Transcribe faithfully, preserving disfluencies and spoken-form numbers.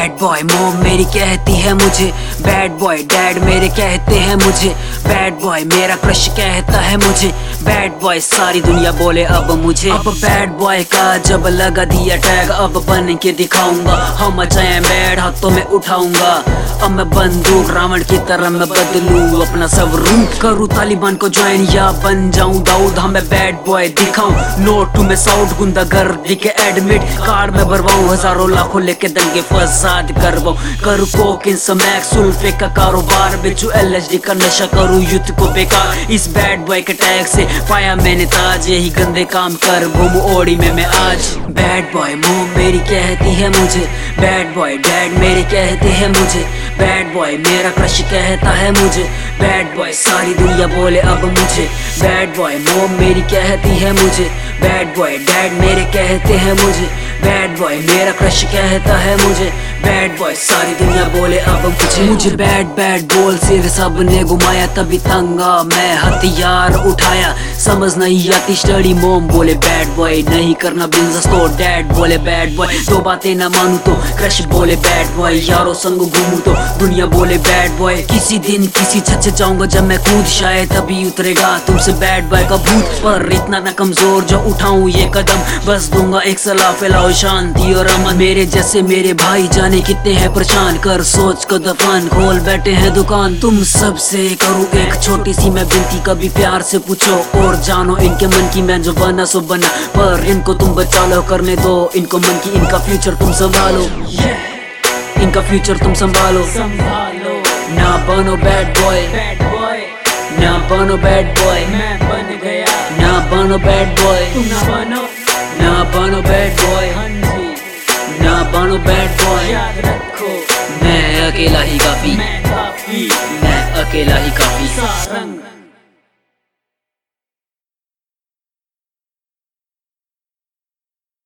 Bad boy mom मेरी कहती है मुझे, बैड बॉय डैड मेरे कहते हैं मुझे, बैड बॉय मेरा क्रश कहता है मुझे, बैड बॉय सारी दुनिया बोले अब मुझे। अब बैड बॉय का जब लगा दिया टैग, अब बन के दिखाऊंगा, हम चाहे बैड हाथों में उठाऊंगा। अब मैं बंदूक रावण की तरह मैं बदलूं अपना सब रूप, करूँ तालिबान को ज्वाइन या बन जाऊं दाऊद। हमें बैड बॉय दिखाऊं, नोट टू में साउथ गुंदा गर्दी के एडमिट कार्ड में भरवाऊं, हजारों लाखों लेके दंगे फसाद करवाऊं, करूँ कोकिन स्मैक सुल्फे का कारोबार, बेचू एलएसडी का नशा, करूँ युद्ध को बेकार। इस बैड बॉय के टैग से पाया मैंने ताज, यही गंदे काम कर घूमू ओड़ी में मैं आज। बैड बॉय मॉम मेरी कहती है मुझे, बैड बॉय डैड मेरे कहते हैं मुझे, बैड बॉय मेरा क्रश कहता है मुझे, बैड बॉय सारी दुनिया बोले अब मुझे। बैड बॉय मॉम मेरी कहती है मुझे, बैड बॉय डैड मेरे कहते हैं मुझे, बैड बॉय मेरा क्रश कहता है मुझे, बैड बॉय सारी दुनिया बोले अब मुझे। मुझे बैड बैड बोल सिर सब ने घुमाया, तभी तंगा मैं हथियार उठाया, समझ नहीं आती स्टडी मॉम बोले बैड बॉय नहीं करना बिजनेस तो डैड बोले बैड बॉय, दो बातें ना मानू तो क्रश बोले बैड बॉय, यारों संग घूमू तो दुनिया बोले बैड बॉय। किसी दिन किसी छत से जाऊंगा जब मैं कूद, शायद तभी उतरेगा तुमसे बैड बॉय का भूत, पर इतना ना कमजोर जो उठाऊं ये कदम, बस दूंगा एक सलाह फैलाओ शांति और अमन। मेरे जैसे मेरे भाई जाने कितने हैं परेशान, कर सोच को दफान खोल बैठे हैं दुकान। तुम सबसे करूँ एक छोटी सी मैं विनती, कभी प्यार से पूछो और जानो इनके मन की, मैं जो बना सो बना, पर इनको तुम बचा लो, करने दो इनको मन की, इनका फ्यूचर तुम संभालो, इनका फ्यूचर तुम संभालो। ना बनो बैड बॉय, ना बनो बैड बॉय, मैं बन गया, ना बनो बैड बॉय, तुम ना बनो, ना बनो बैड बॉय, हाँ जी ना बनो बैड बॉय। याद रखो मैं अकेला ही काफी, मैं काफी मैं अकेला ही काफी। सारंग